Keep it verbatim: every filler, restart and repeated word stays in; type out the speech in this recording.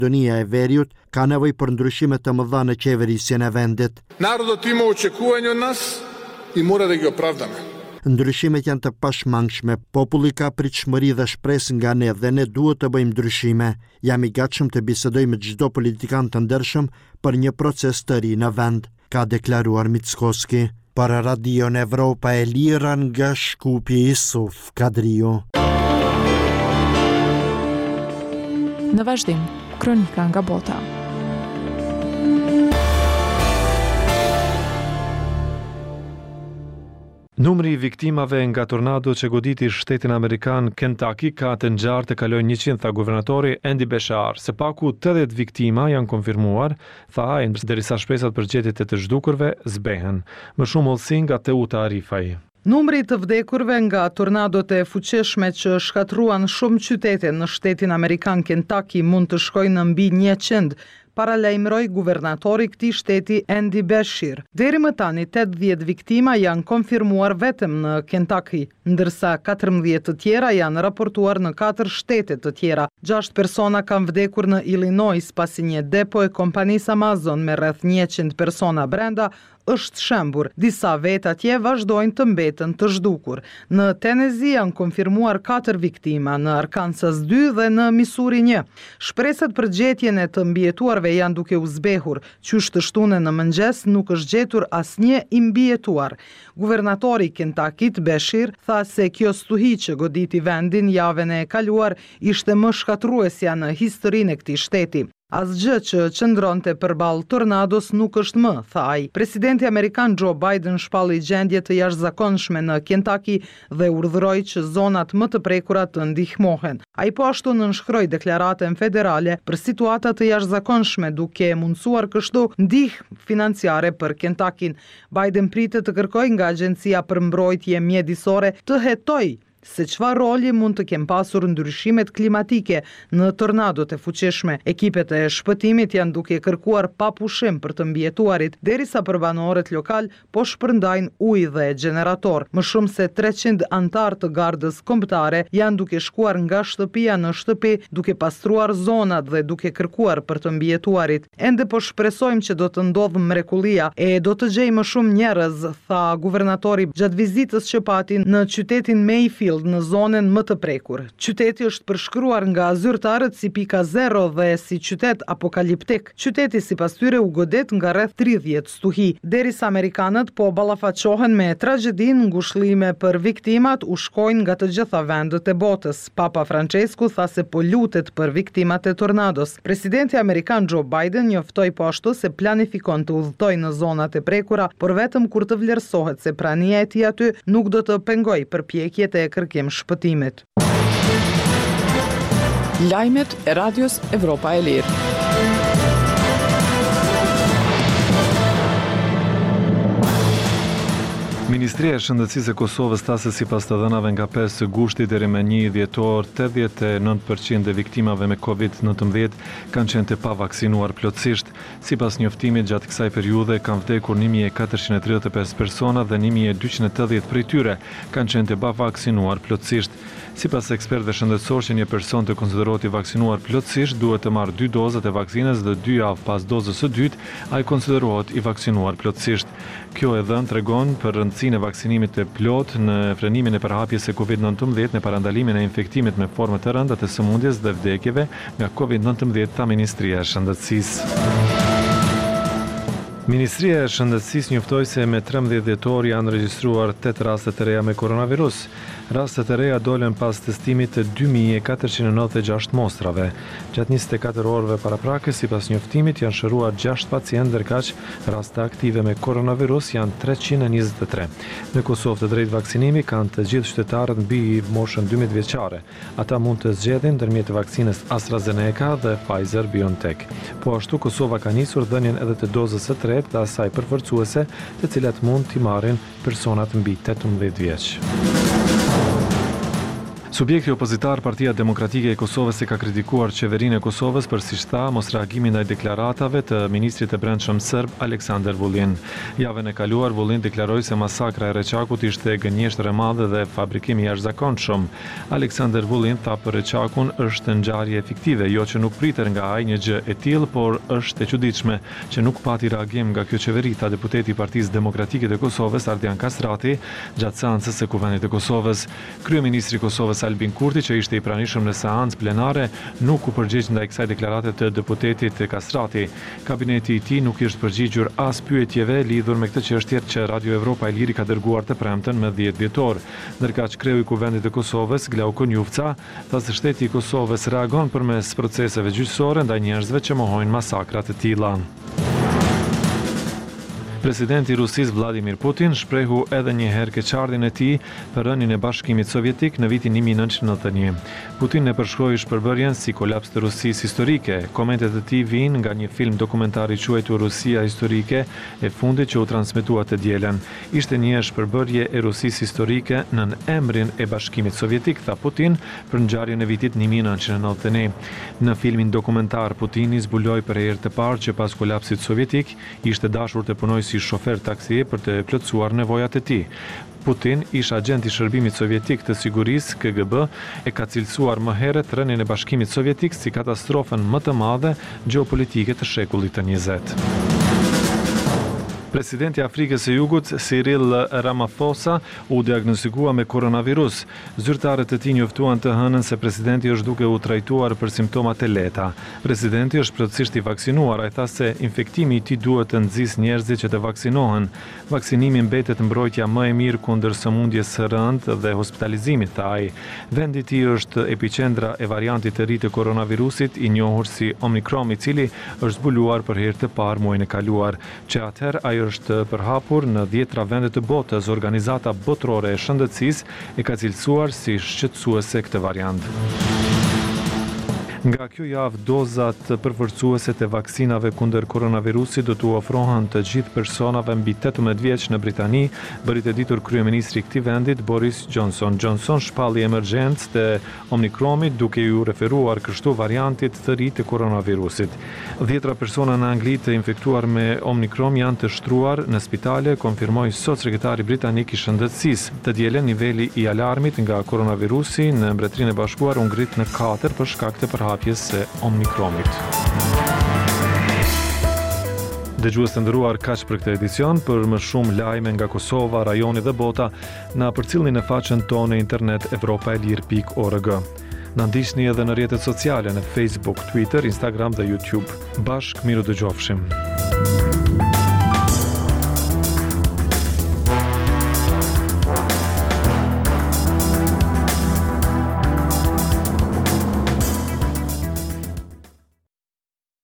Maqedonia e Veriut ka nevojë për ndryshime të mëdha në qeverisjen e vendit. Narodot ima očekuvanja od nas i mora da ih opravdamo. Ndryshimet janë të pashmangshme, populli ka pritshmëri dhe shpresë nga ne dhe ne duhet të bëjmë ndryshime. Jam i gatshëm të bisedoj me çdo politikan të ndershëm për një proces të ri në vend, ka deklaruar Mickoski. Për Radion Evropa e Lira nga Shkupi Isuf Kadriu. Në vazhdim, kronika nga bota. Numri i viktimave nga tornado që goditi shtetin amerikan Kentucky ka të ngjarë të kalojë njëqind, tha guvernatori Andy Beshear. Së paku tetëdhjetë viktima janë konfirmuar, tha ai, derisa shpresat për gjetjet e të zhdukurve zbehen. Më shumë hollësi nga Teuta Arifaj. Numri të vdekurve nga tornadot e fuqishme që shkatruan shumë qytete në shtetin amerikan Kentucky mund të shkojnë në mbi njëqind, paralajmëroi guvernatori i këtij shteti Andy Beshear. Deri më tani tetëdhjetë viktima janë konfirmuar vetëm në Kentucky, ndërsa katërmbëdhjetë të tjera janë raportuar në katër shtete të tjera. Gjashtë persona kanë vdekur në Illinois pasi një depo e kompanisë Amazon me rreth njëqind persona brenda është shembur. Disa vet atje vazhdojnë të mbeten të zhdukur. Në Tennessee janë konfirmuar katër viktima, në Arkansas dy dhe në Missouri një. Shpresat për gjetjen e të mbijetuarve janë duke u zbehur. Qysh të shtunë në mëngjes nuk është gjetur asnjë i mbijetuar. Guvernatori i Kentucky-t Beshear tha se kjo stuhi që goditi vendin javën e kaluar ishte më shkatruesja në historinë e këtij shteti. Asgjë që qëndronte përballë tornados nuk është më, tha ai. Presidenti amerikan Joe Biden shpalli gjendje të jashtëzakonshme në Kentucky dhe urdhëroi që zonat më të prekura të ndihmohen. Ai po ashtu nënshkroi deklaratën federale për situata të jashtëzakonshme duke mundsuar kështu ndihmë financiare për Kentuckyn. Biden pritet të kërkojë nga Agjencia për Mbrojtje Mjedisore të hetojë se çfarë roli mund të kenë pasur ndryshimet klimatike në tornadot e fuqishme. Ekipet e shpëtimit janë duke kërkuar pa pushim për të mbijetuarit, derisa përbanorët lokal po shpërndajnë ujë dhe gjenerator. Më shumë se treqind antar të gardës kombëtare janë duke shkuar nga shtëpia në shtëpi, duke pastruar zonat dhe duke kërkuar për të mbijetuarit. Ende po shpresojmë që do të ndodhë mrekullia e do të gjejmë më shumë njerëz, tha guvernatori gjatë vizitës që pati në qytetin Mayfield në zonën më të prekur. Qyteti është përshkruar nga zyrtarët si pika zero dhe si qytet apokaliptik. Qyteti sipas tyre u godet nga rreth tridhjetë stuhi. Derisa amerikanët po ballafaqohen me tragjedinë, ngushëllime për viktimat u shkojnë nga të gjitha vendet e botës. Papa Francesku tha se po lutet për viktimat e tornados. Presidenti amerikan Joe Biden njoftoi po ashtu se planifikon të udhëtojë në zonat e prekura, por vetëm kur të vlerësohet se prania e tij aty nuk do të pengojë përpjekjet e kërkim shpëtimit. Lajmet e Radios Evropa e Lirë. Ministria e Shëndetësisë e Kosovës tha se sipas të dhënave nga pesë gushti deri më një dhjetor, tetëdhjetë e nëntë përqind e viktimave me kovid nëntëmbëdhjetë kanë qenë të pavaksinuar plotësisht. Sipas njoftimit, gjatë kësaj periudhe kanë vdekur një mijë e katërqind e tridhjetë e pesë persona dhe një mijë e dyqind e tetëdhjetë prej tyre kanë qenë të pavaksinuar plotësisht. Sipas ekspertëve shëndetësorë, që një person të konsiderohet i vaksinuar plotësisht duhet të marrë dy dozat e vaksinës dhe dy javë pas dozës së dytë, ai konsiderohet i vaksinuar plotësisht. Kjo edhe tregon për rëndësinë e vaksinimit të plot në frenimin e përhapjes së kovid nëntëmbëdhjetë, në parandalimin e infektimit me forma të rënda të sëmundjes dhe vdekjeve nga kovid nëntëmbëdhjetë, tha Ministria e Shëndetësisë. Ministria e Shëndetësisë njoftoi se me trembëdhjetë dhjetor janë regjistruar tetë raste të reja me koronavirus. Rastet e reja dolën pas testimit të dy mijë e katërqind e nëntëdhjetë e gjashtë mostrave. Gjatë njëzet e katër orëve paraprakës, sipas njoftimit, janë shëruar gjashtë pacientë, ndërkaq raste aktive me koronavirus janë treqind e njëzet e tre. Në Kosovë të drejtë vaksinimi kanë të gjithë qytetarët mbi moshën dymbëdhjetë vjeçare. Ata mund të zgjedhin ndërmjet vaksinës AstraZeneca dhe Pfizer-BioNTech. Po ashtu Kosova ka nisur dhënien edhe të dozës së tretë të asaj përforcuese, të cilat mund t'i marrin personat mbi tetëmbëdhjetë vjeç. Subjekti opozitar Partia Demokratike e Kosovës e ka kritikuar qeverinë e Kosovës për, siç tha, mos reagimin ndaj deklaratave të ministrit të brendshëm serb Aleksandar Vulin. Javën e kaluar Vulin deklaroi se masakra e Reçakut ishte gënjeshtër e madhe dhe fabrikim i jashtëzakonshëm. Aleksandar Vulin tha për Reçakun është ngjarje fiktive, jo që nuk priter nga ai një gjë e tillë, por është e çuditshme që nuk pati reagim nga kjo qeveri, tha deputeti i Partisë Demokratike të Kosovës Ardian Kastrati gjatë seancës së Kuvendit të Kosovës. Kryeministri i Kosovës Albin Kurti, që ishte i pranishëm në seancë plenare, nuk u përgjigj ndaj kësaj deklarate të deputetit Kastrati. Kabineti i tij nuk është përgjigjur as pyetjeve lidhur me këtë çështje që Radio Evropa e Liri ka dërguar të premten me dhjetë dhjetor. Ndërkaq kreu i Kuvendit të Kosovës, Glaukon Jufca, tha se shteti i Kosovës reagon përmes proceseve gjyqësore ndaj njerëzve që mohojnë masakra të tilla. Presidenti i Rusisë Vladimir Putin shprehu edhe një herë keqardhjen e tij për rënien e Bashkimit Sovjetik në vitin një mijë e nëntëqind e nëntëdhjetë e një. Putin e përshkroi shpërbërjen si kolaps të Rusisë historike. Komentet e tij vijnë nga një film dokumentar i quajtur Rusia historike e fundit që u transmetua të dielën. Ishte një shpërbërje e Rusisë historike nën emrin e Bashkimit Sovjetik, tha Putin për ngjarjen e vitit një mijë e nëntëqind e nëntëdhjetë e një. Në filmin dokumentar Putini zbuloi për herë të parë që pas kolapsit sovjetik ishte dashur të punojë si shofer taksi për të plotësuar nevojat e tij. Putin, ish agent i shërbimit sovjetik të sigurisë K G B, e ka cilësuar më herët rënien e Bashkimit Sovjetik si katastrofën më të madhe gjeopolitike të shekullit të njëzet. Presidenti i Afrikës së Jugut, Cyril Ramaphosa, u diagnostikua me koronavirus. Zyrtarët e tij njoftuan të hënën se presidenti është duke u trajtuar për simptomat e lehta. Presidenti është plotësisht i vaksinuar, ai tha se infektimi i tij duhet të nxjisë njerëzit që të vaksinohen. Vaksinimi mbetet mbrojtja më e mirë kundër sëmundjes së rëndë dhe hospitalizimit, tha ai. Vendi i tij është epiqendra e variantit të ri të koronavirusit, i njohur si Omicron, i cili është zbuluar për herë të parë muajin e kaluar, që atëherë ai është përhapur në dhjetra vende të botës. Organizata Botërore e Shëndetësisë e ka cilësuar si shqetësuese këtë variant. Nga kjo javë, dozat përforcuese të vaksinave kundër koronavirusit do t'u ofrohen të gjithë personave mbi tetëmbëdhjetë vjeç në Britani, bëri të ditur kryeministri i këtij vendit Boris Johnson. Johnson shpalli emergjencë të Omicronit duke ju referuar kështu variantit të ri të koronavirusit. Dhjetra persona në Angli të infektuar me Omicron janë të shtruar në spitale, konfirmoi sot sekretari britanik i shëndetësisë. Të dielën niveli i alarmit nga koronavirusi në Mbretërinë e Bashkuar u ngrit në katër për shkak të përhapjes së Omicronit. Dëgjues të nderuar, kaq për këtë edicion. Për më shumë lajme nga Kosova, rajoni dhe bota, na përcjellni në faqen tonë internet evropaelir pikë org. Na ndiqni edhe në rrjetet sociale në Facebook, Twitter, Instagram dhe YouTube. Bashk miru dëgjofshim.